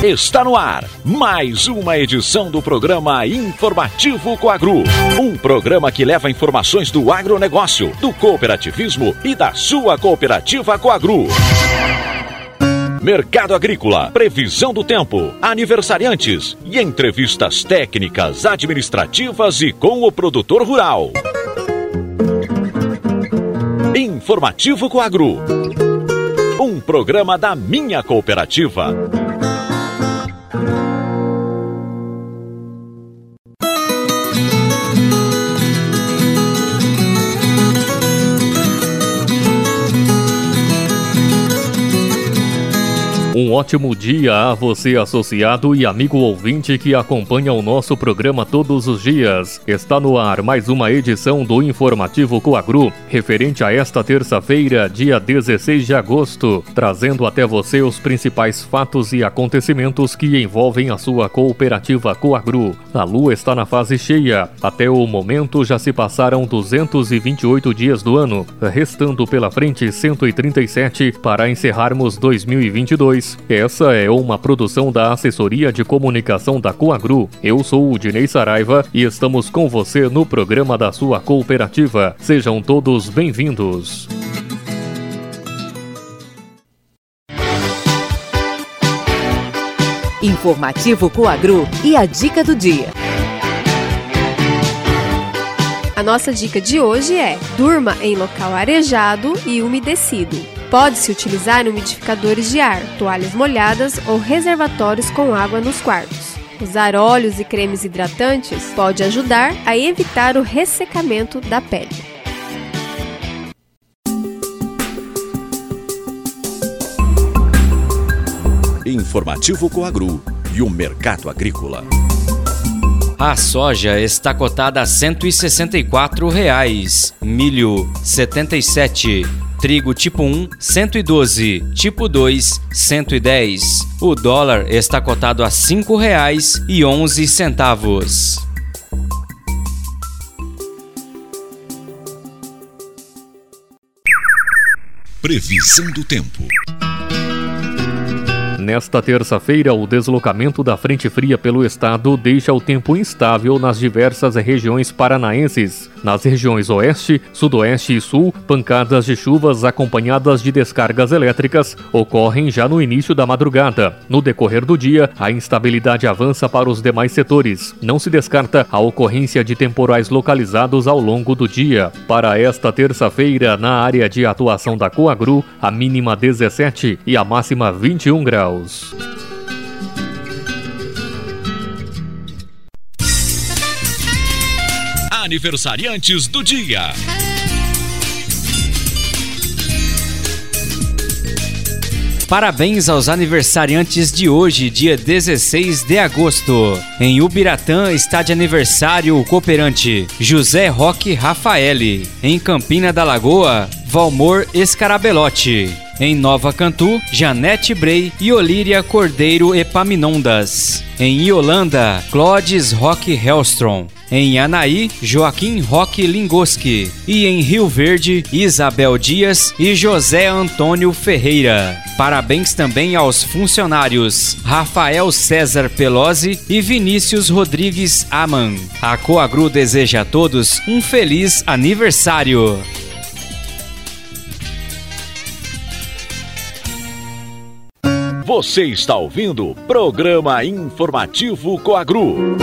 Está no ar mais uma edição do programa Informativo Coagro. Um programa que leva informações do agronegócio, do cooperativismo e da sua cooperativa Coagro. Mercado agrícola, previsão do tempo, aniversariantes e entrevistas técnicas, administrativas e com o produtor rural. Informativo Coagro. Um programa da minha cooperativa. Um ótimo dia a você, associado e amigo ouvinte que acompanha o nosso programa todos os dias. Está no ar mais uma edição do Informativo Coagro, referente a esta terça-feira, dia 16 de agosto, trazendo até você os principais fatos e acontecimentos que envolvem a sua cooperativa Coagro. A lua está na fase cheia. Até o momento já se passaram 228 dias do ano, restando pela frente 137 para encerrarmos 2022. Essa é uma produção da Assessoria de Comunicação da Coagro. Eu sou o Dinei Saraiva e estamos com você no programa da sua cooperativa. Sejam todos bem-vindos. Informativo Coagro e a dica do dia. A nossa dica de hoje é: durma em local arejado e umedecido. Pode-se utilizar umidificadores de ar, toalhas molhadas ou reservatórios com água nos quartos. Usar óleos e cremes hidratantes pode ajudar a evitar o ressecamento da pele. Informativo Coagro e o mercado agrícola. A soja está cotada a R$ 164, milho R$ 77, trigo tipo 1, 112, tipo 2, 110. O dólar está cotado a R$ 5,11. Previsão do tempo. Nesta terça-feira, o deslocamento da frente fria pelo estado deixa o tempo instável nas diversas regiões paranaenses. Nas regiões oeste, sudoeste e sul, pancadas de chuvas acompanhadas de descargas elétricas ocorrem já no início da madrugada. No decorrer do dia, a instabilidade avança para os demais setores. Não se descarta a ocorrência de temporais localizados ao longo do dia. Para esta terça-feira, na área de atuação da Coagro, a mínima 17 e a máxima 21 graus. Aniversariantes do dia. Parabéns aos aniversariantes de hoje, dia 16 de agosto. Em Ubiratã está de aniversário o cooperante José Roque Rafaeli. Em Campina da Lagoa, Valmor Escarabelotti. Em Nova Cantu, Janete Brei e Olíria Cordeiro Epaminondas. Em Iolanda, Clodes Roque Hellstrom. Em Anaí, Joaquim Roque Lingoski. E em Rio Verde, Isabel Dias e José Antônio Ferreira. Parabéns também aos funcionários Rafael César Pelosi e Vinícius Rodrigues Aman. A Coagro deseja a todos um feliz aniversário. Você está ouvindo o programa Informativo Coagro.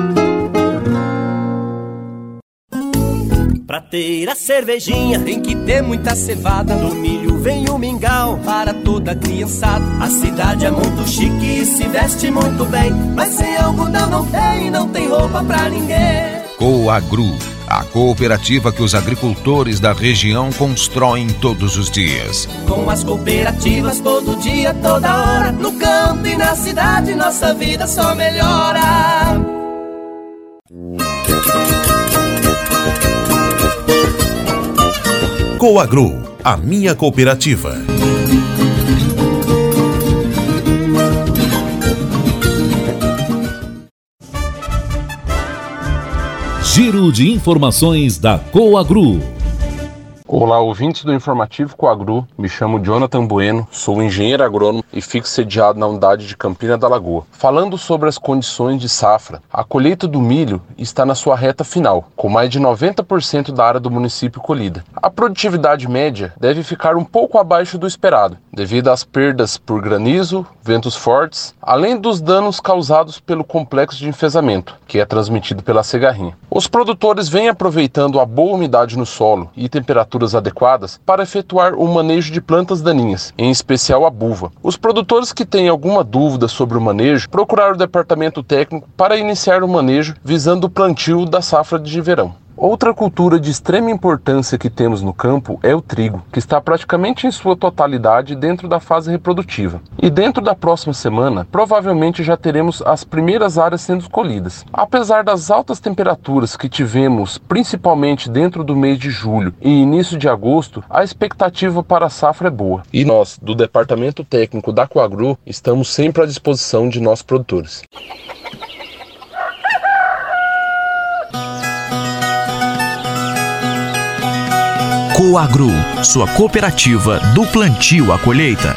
Pra ter a cervejinha tem que ter muita cevada. Do milho vem o mingau para toda a criançada. A cidade é muito chique e se veste muito bem, mas sem algodão não tem roupa pra ninguém. Coagro, a cooperativa que os agricultores da região constroem todos os dias. Com as cooperativas todo dia, toda hora, no campo e na cidade, nossa vida só melhora. Coagro, a minha cooperativa. Giro de informações da Coagro. Olá, ouvintes do Informativo Coagru, me chamo Jonathan Bueno, sou engenheiro agrônomo e fico sediado na unidade de Campina da Lagoa. Falando sobre as condições de safra, a colheita do milho está na sua reta final, com mais de 90% da área do município colhida. A produtividade média deve ficar um pouco abaixo do esperado, devido às perdas por granizo, ventos fortes, além dos danos causados pelo complexo de enfesamento, que é transmitido pela cegarrinha. Os produtores vêm aproveitando a boa umidade no solo e temperaturas adequadas para efetuar o manejo de plantas daninhas, em especial a buva. Os produtores que têm alguma dúvida sobre o manejo, procurar o departamento técnico para iniciar o manejo visando o plantio da safra de verão. Outra cultura de extrema importância que temos no campo é o trigo, que está praticamente em sua totalidade dentro da fase reprodutiva. E dentro da próxima semana, provavelmente já teremos as primeiras áreas sendo colhidas. Apesar das altas temperaturas que tivemos, principalmente dentro do mês de julho e início de agosto, a expectativa para a safra é boa. E nós, do Departamento Técnico da Coagru, estamos sempre à disposição de nossos produtores. Coagru, sua cooperativa do plantio à colheita.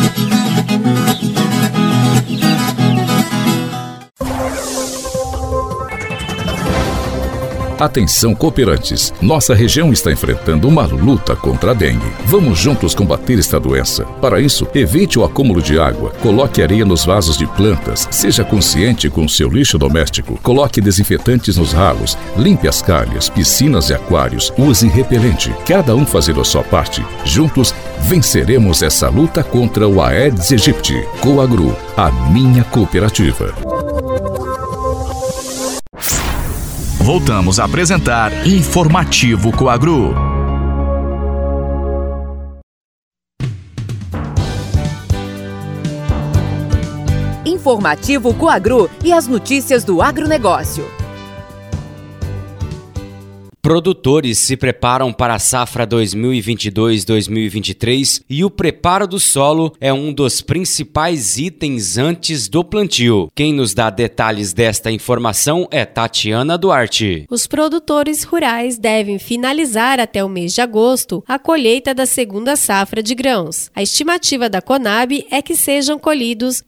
Atenção, cooperantes! Nossa região está enfrentando uma luta contra a dengue. Vamos juntos combater esta doença. Para isso, evite o acúmulo de água, coloque areia nos vasos de plantas, seja consciente com o seu lixo doméstico, coloque desinfetantes nos ralos, limpe as calhas, piscinas e aquários, use repelente. Cada um fazendo a sua parte. Juntos, venceremos essa luta contra o Aedes aegypti. Coagru, a minha cooperativa. Voltamos a apresentar Informativo Coagru. Informativo Coagru e as notícias do agronegócio. Produtores se preparam para a safra 2022-2023 e o preparo do solo é um dos principais itens antes do plantio. Quem nos dá detalhes desta informação é Tatiana Duarte. Os produtores rurais devem finalizar até o mês de agosto a colheita da segunda safra de grãos. A estimativa da Conab é que sejam colhidos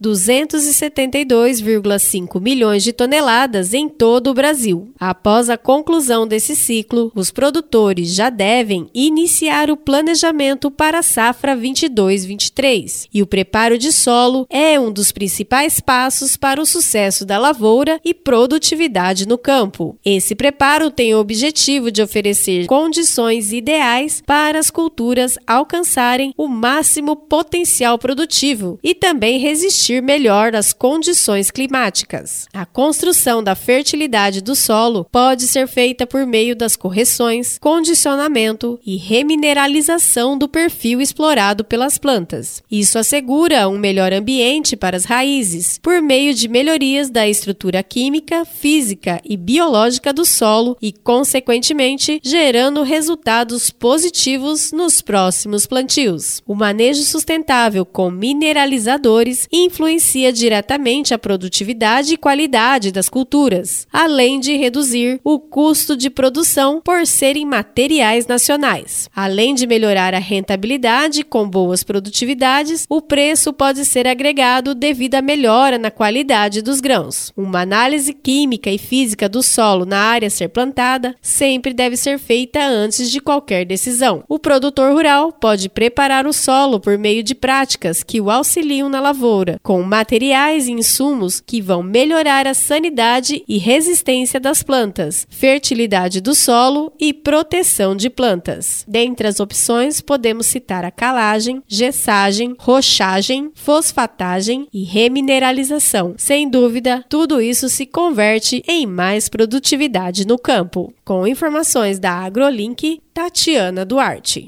272,5 milhões de toneladas em todo o Brasil. Após a conclusão desse ciclo, os produtores já devem iniciar o planejamento para a safra 22-23. E o preparo de solo é um dos principais passos para o sucesso da lavoura e produtividade no campo. Esse preparo tem o objetivo de oferecer condições ideais para as culturas alcançarem o máximo potencial produtivo e também resistir melhor às condições climáticas. A construção da fertilidade do solo pode ser feita por meio das correções, condicionamento e remineralização do perfil explorado pelas plantas. Isso assegura um melhor ambiente para as raízes, por meio de melhorias da estrutura química, física e biológica do solo e, consequentemente, gerando resultados positivos nos próximos plantios. O manejo sustentável com mineralizadores influencia diretamente a produtividade e qualidade das culturas, além de reduzir o custo de produção por serem materiais nacionais. Além de melhorar a rentabilidade com boas produtividades, o preço pode ser agregado devido à melhora na qualidade dos grãos. Uma análise química e física do solo na área a ser plantada sempre deve ser feita antes de qualquer decisão. O produtor rural pode preparar o solo por meio de práticas que o auxiliam na lavoura, com materiais e insumos que vão melhorar a sanidade e resistência das plantas, fertilidade do solo e proteção de plantas. Dentre as opções, podemos citar a calagem, gessagem, rochagem, fosfatagem e remineralização. Sem dúvida, tudo isso se converte em mais produtividade no campo. Com informações da AgroLink, Tatiana Duarte.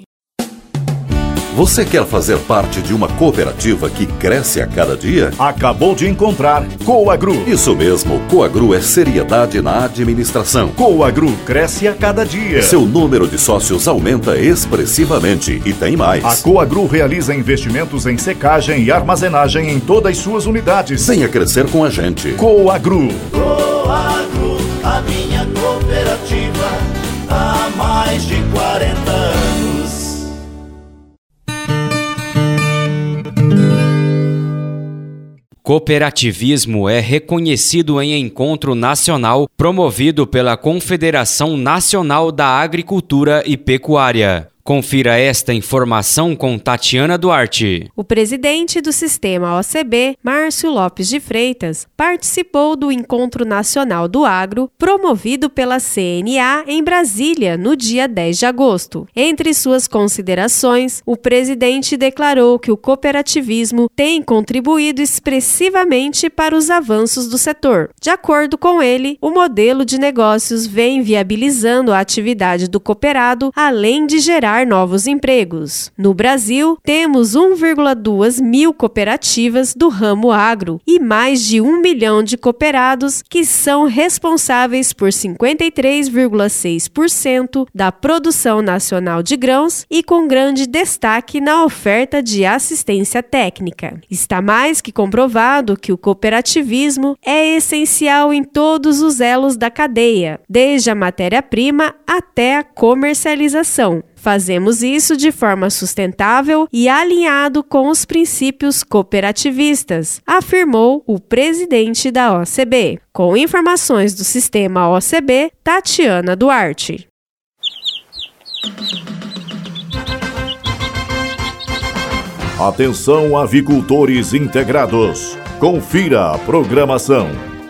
Você quer fazer parte de uma cooperativa que cresce a cada dia? Acabou de encontrar Coagru. Isso mesmo, Coagru é seriedade na administração. Coagru cresce a cada dia. Seu número de sócios aumenta expressivamente e tem mais. A Coagru realiza investimentos em secagem e armazenagem em todas as suas unidades. Venha crescer com a gente. Coagru. Coagru, a minha cooperativa, há mais de 40 anos. Cooperativismo é reconhecido em encontro nacional promovido pela Confederação Nacional da Agricultura e Pecuária. Confira esta informação com Tatiana Duarte. O presidente do Sistema OCB, Márcio Lopes de Freitas, participou do Encontro Nacional do Agro, promovido pela CNA em Brasília, no dia 10 de agosto. Entre suas considerações, o presidente declarou que o cooperativismo tem contribuído expressivamente para os avanços do setor. De acordo com ele, o modelo de negócios vem viabilizando a atividade do cooperado, além de gerar novos empregos. No Brasil, temos 1,2 mil cooperativas do ramo agro e mais de 1 milhão de cooperados que são responsáveis por 53,6% da produção nacional de grãos e com grande destaque na oferta de assistência técnica. Está mais que comprovado que o cooperativismo é essencial em todos os elos da cadeia, desde a matéria-prima até a comercialização. Fazemos isso de forma sustentável e alinhado com os princípios cooperativistas, afirmou o presidente da OCB. Com informações do Sistema OCB, Tatiana Duarte. Atenção, avicultores integrados. Confira a programação.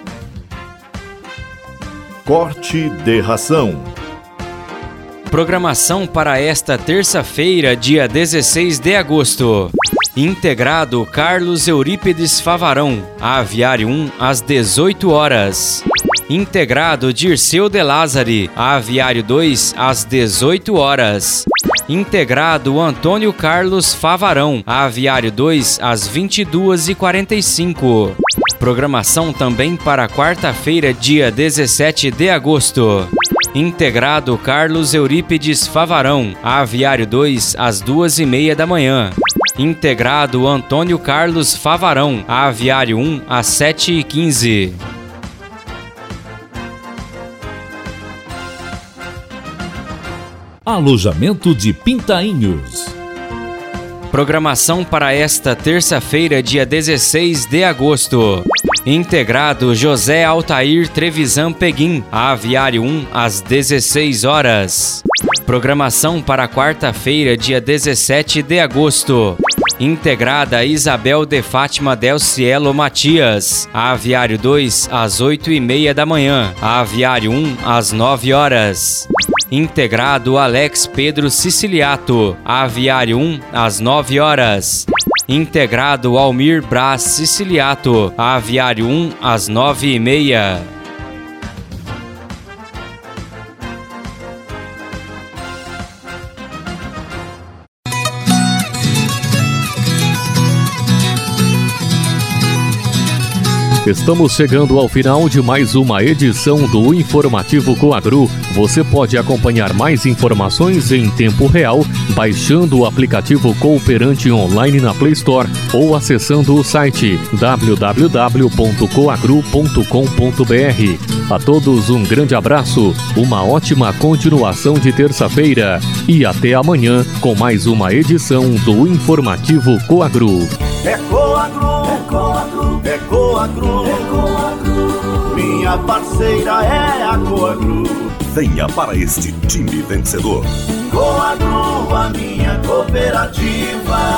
Corte de ração. Programação para esta terça-feira, dia 16 de agosto. Integrado Carlos Eurípides Favarão, Aviário 1, às 18 horas. Integrado Dirceu de Lázari, Aviário 2, às 18 horas. Integrado Antônio Carlos Favarão, Aviário 2, às 22h45. Programação também para quarta-feira, dia 17 de agosto. Integrado Carlos Eurípides Favarão, Aviário 2, às 2h30 da manhã. Integrado Antônio Carlos Favarão, Aviário 1, às 7h15. Alojamento de Pintainhos. Programação para esta terça-feira, dia 16 de agosto. Integrado José Altair Trevisan Peguim, Aviário 1, às 16 horas. Programação para quarta-feira, dia 17 de agosto. Integrada Isabel de Fátima Del Cielo Matias, Aviário 2, às 8h30 da manhã. Aviário 1, às 9 horas. Integrado Alex Pedro Siciliato, Aviário 1, às 9 horas. Integrado Almir Brás Siciliato, Aviário 1, às 9h30. Estamos chegando ao final de mais uma edição do Informativo Coagro. Você pode acompanhar mais informações em tempo real baixando o aplicativo Cooperante Online na Play Store ou acessando o site www.coagro.com.br. A todos um grande abraço, uma ótima continuação de terça-feira e até amanhã com mais uma edição do Informativo Coagro. É Coagro, é Coagro, é Coagro, é Coagro. Minha parceira é a Coagro. Venha para este time vencedor. Coagro, a minha cooperativa.